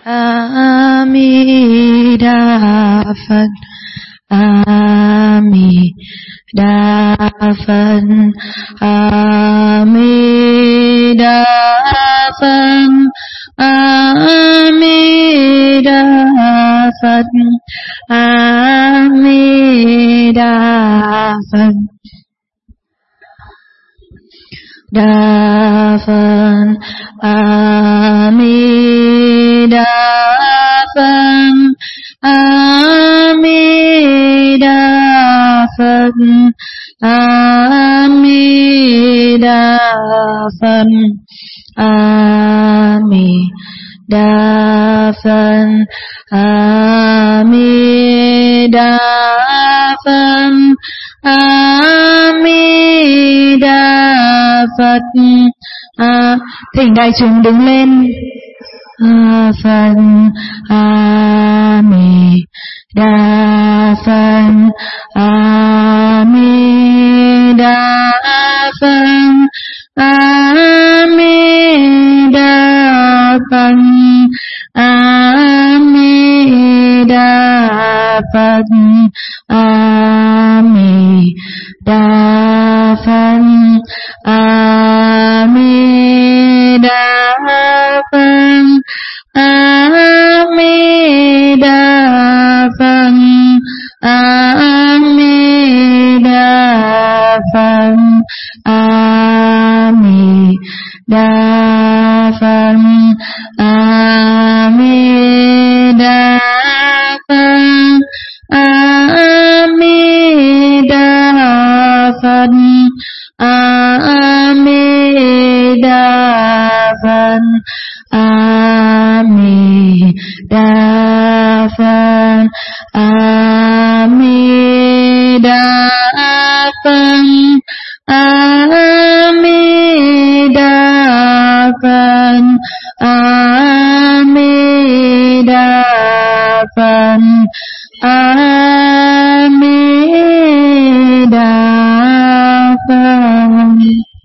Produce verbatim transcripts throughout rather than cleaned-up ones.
A Di Đà Phật. A Di Đà Phật. A Di Đà Phật. A Di Đà Phật. A Di Đà Phật. Đà Phật. A Di Đà Phật. A Di Đà Phật. A Di Đà Phật. A Di Đà Phật. A Di Đà Phật. A Di Đà Phật. À, thỉnh đại chúng đứng lên. A Phật. A Di Đà Phật. A Di Đà Phật. A Di Đà Phật. A Di Đà Phật. A Di Đà Phật. A Di Đà Phật. A Di Đà Phật. A Di Đà Phật. A Di Đà Phật. A Di Đà Phật. A Di Đà Phật. A Di Đà Phật. A Di Đà Phật. A Di Đà Phật. A Di Đà Phật. A Di Đà Phật. A Di Đà Phật.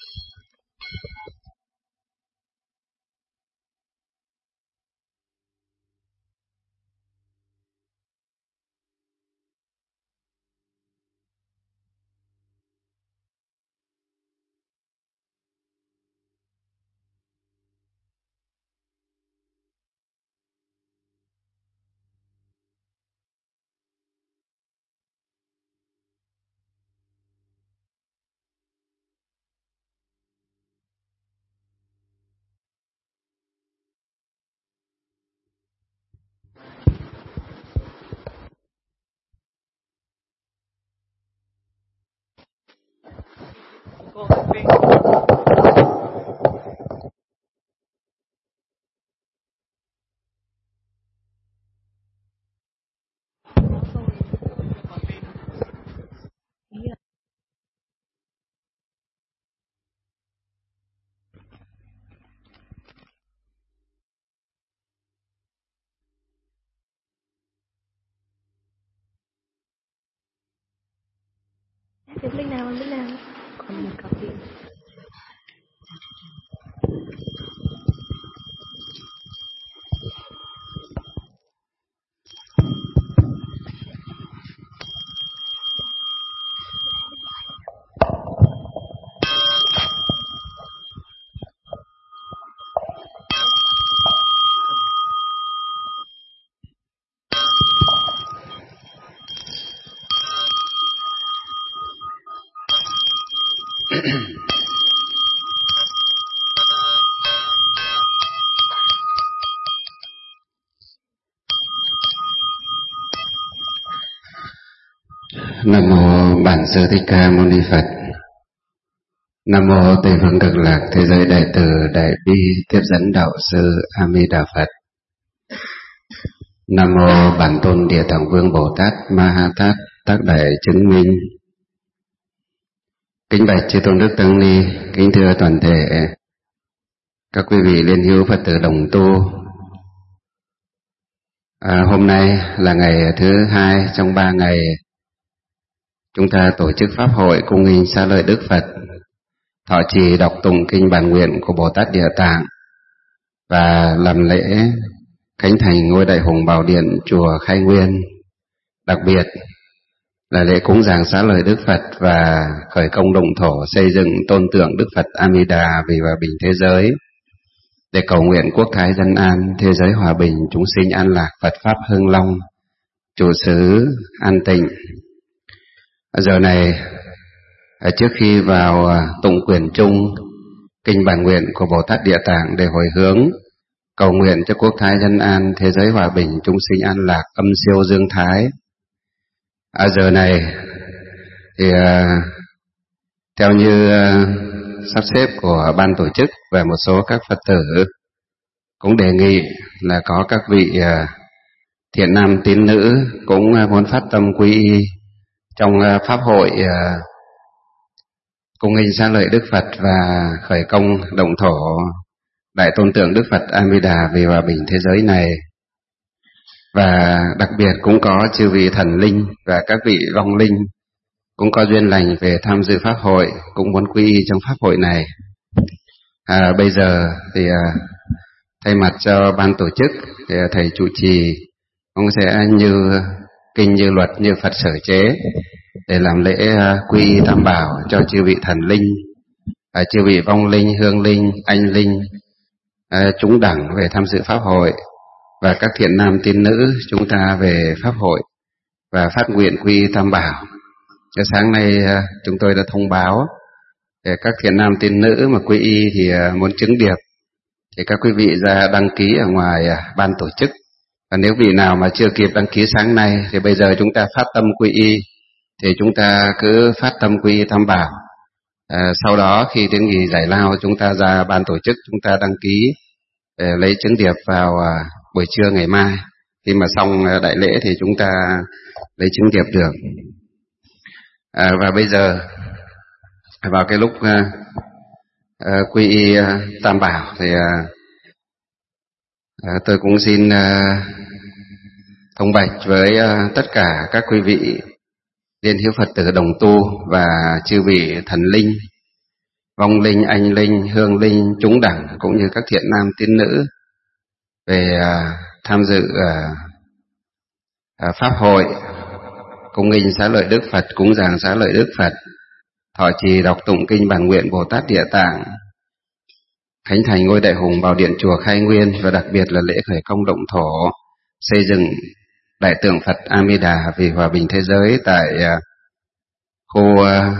Được linh nào, linh nào. Còn một cặp điện. Nam mô Bản Sư Thích Ca Mâu Ni Phật. Nam mô Tây Phương Cực Lạc Thế Giới Đại Từ Đại Bi Tiếp Dẫn Đạo Sư A Di Đà Phật. Nam mô Bản Tôn Địa Tạng Vương Bồ Tát Ma Ha Tát Tác Đại Chứng Minh. Kính bạch chư tôn đức tăng ni, kính thưa toàn thể các quý vị liên hữu Phật tử đồng tu. À, hôm nay là ngày thứ hai trong ba ngày chúng ta tổ chức pháp hội cung nghinh xá lợi Đức Phật, thọ trì đọc tụng kinh bản nguyện của Bồ Tát Địa Tạng và làm lễ khánh thành ngôi Đại Hùng Bảo Điện chùa Khai Nguyên, đặc biệt là lễ cúng dường xá lợi Đức Phật và khởi công động thổ xây dựng tôn tượng Đức Phật A-di-đà vì hòa bình thế giới, để cầu nguyện quốc thái dân an, thế giới hòa bình, chúng sinh an lạc, Phật pháp hưng long, chủ xứ an tịnh. Giờ này, trước khi vào tụng quyển chung kinh bản nguyện của Bồ Tát Địa Tạng để hồi hướng cầu nguyện cho quốc thái dân an, thế giới hòa bình, chúng sinh an lạc, âm siêu dương thái. À, giờ này thì à, theo như à, sắp xếp của ban tổ chức và một số các Phật tử cũng đề nghị là có các vị à, thiện nam tín nữ cũng à, muốn phát tâm quy y trong à, pháp hội à, cung nghinh xá lợi Đức Phật và khởi công động thổ đại tôn tượng Đức Phật A-di-đà vì hòa bình thế giới này. Và đặc biệt cũng có chư vị thần linh và các vị vong linh cũng có duyên lành về tham dự pháp hội, cũng muốn quy y trong pháp hội này. À, bây giờ thì à, thay mặt cho ban tổ chức thì thầy trụ trì cũng sẽ như kinh như luật như Phật sở chế để làm lễ à, quy y tam bảo cho chư vị thần linh, à, chư vị vong linh, hương linh, anh linh, à, chúng đẳng về tham dự pháp hội, và các thiện nam tín nữ chúng ta về pháp hội và phát nguyện quy y tam bảo. Cho sáng nay à, chúng tôi đã thông báo để các thiện nam tín nữ mà quy y thì à, muốn chứng điệp thì các quý vị ra đăng ký ở ngoài à, ban tổ chức. Và nếu vị nào mà chưa kịp đăng ký sáng nay thì bây giờ chúng ta phát tâm quy y, thì chúng ta cứ phát tâm quy y tam bảo. À, sau đó khi tiếng nghỉ giải lao chúng ta ra ban tổ chức chúng ta đăng ký để lấy chứng điệp vào à, buổi trưa ngày mai. Khi mà xong đại lễ thì chúng ta lấy chứng điệp được. À, và bây giờ vào cái lúc à, à, quy y à, tam bảo thì à, à, tôi cũng xin à, thông bạch với à, tất cả các quý vị liên hiếu Phật tử đồng tu và chư vị thần linh, vong linh, anh linh, hương linh, chúng đẳng cũng như các thiện nam tín nữ về à, tham dự à, à, pháp hội cung nghinh xá lợi Đức Phật, cúng dường xá lợi Đức Phật, thọ trì đọc tụng kinh bản nguyện Bồ Tát Địa Tạng, khánh thành ngôi Đại Hùng Bảo Điện chùa Khai Nguyên, và đặc biệt là lễ khởi công động thổ xây dựng đại tượng Phật A-di-đà vì hòa bình thế giới tại uh, khu uh,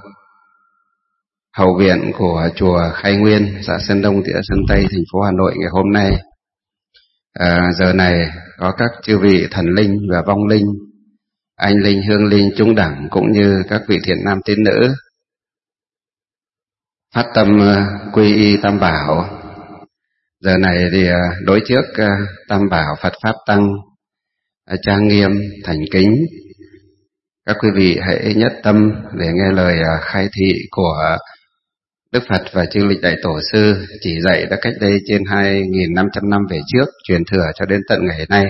hậu viện của chùa Khai Nguyên, xã Sơn Đông, thị xã Sơn Tây, thành phố Hà Nội ngày hôm nay. Uh, giờ này có các chư vị thần linh và vong linh, anh linh, hương linh, chúng đẳng cũng như các vị thiện nam tín nữ phát tâm uh, quy y tam bảo. Giờ này thì uh, đối trước uh, tam bảo Phật pháp tăng uh, trang nghiêm thành kính, các quý vị hãy nhất tâm để nghe lời uh, khai thị của Đức Phật và chư lịch đại tổ sư chỉ dạy đã cách đây trên hai nghìn năm trăm năm về trước, truyền thừa cho đến tận ngày nay.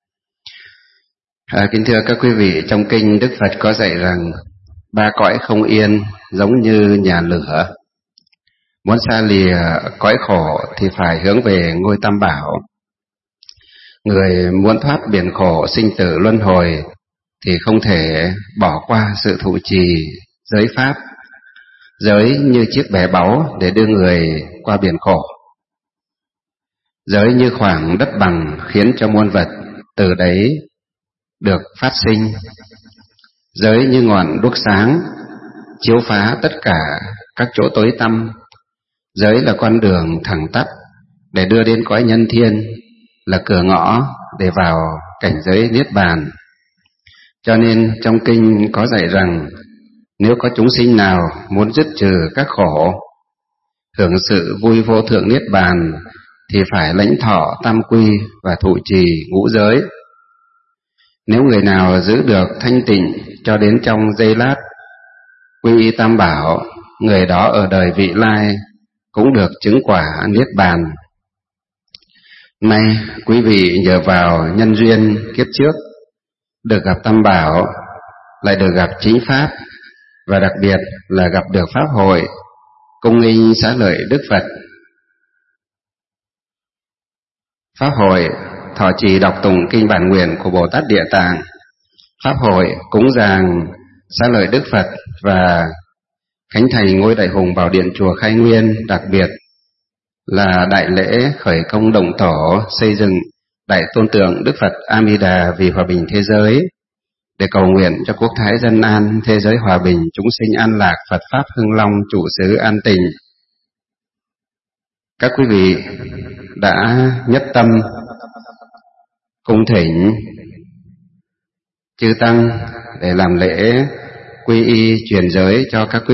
À, kính thưa các quý vị, trong kinh Đức Phật có dạy rằng ba cõi không yên giống như nhà lửa. Muốn xa lìa cõi khổ thì phải hướng về ngôi tam bảo. Người muốn thoát biển khổ sinh tử luân hồi thì không thể bỏ qua sự thụ trì giới pháp. Giới như chiếc bè báu để đưa người qua biển khổ. Giới như khoảng đất bằng khiến cho muôn vật từ đấy được phát sinh. Giới như ngọn đuốc sáng chiếu phá tất cả các chỗ tối tăm. Giới là con đường thẳng tắp để đưa đến cõi nhân thiên, là cửa ngõ để vào cảnh giới niết bàn. Cho nên trong kinh có dạy rằng nếu có chúng sinh nào muốn dứt trừ các khổ, hưởng sự vui vô thượng niết bàn thì phải lãnh thọ tam quy và thụ trì ngũ giới. Nếu người nào giữ được thanh tịnh cho đến trong giây lát quy y tam bảo, người đó ở đời vị lai cũng được chứng quả niết bàn. Nay quý vị nhờ vào nhân duyên kiếp trước được gặp tam bảo, lại được gặp chính pháp, và đặc biệt là gặp được pháp hội cung nghinh xá lợi Đức Phật. Pháp hội thọ trì đọc tụng kinh bản nguyện của Bồ Tát Địa Tạng, pháp hội cúng dường xá lợi Đức Phật và khánh thành ngôi Đại Hùng Bảo Điện chùa Khai Nguyên, đặc biệt là đại lễ khởi công động thổ xây dựng đại tôn tượng Đức Phật A Di Đà vì hòa bình thế giới, để cầu nguyện cho quốc thái dân an, thế giới hòa bình, chúng sinh an lạc, Phật pháp hưng long, trụ xứ an tình. Các quý vị đã nhất tâm cung thỉnh chư tăng để làm lễ quy y truyền giới cho các quý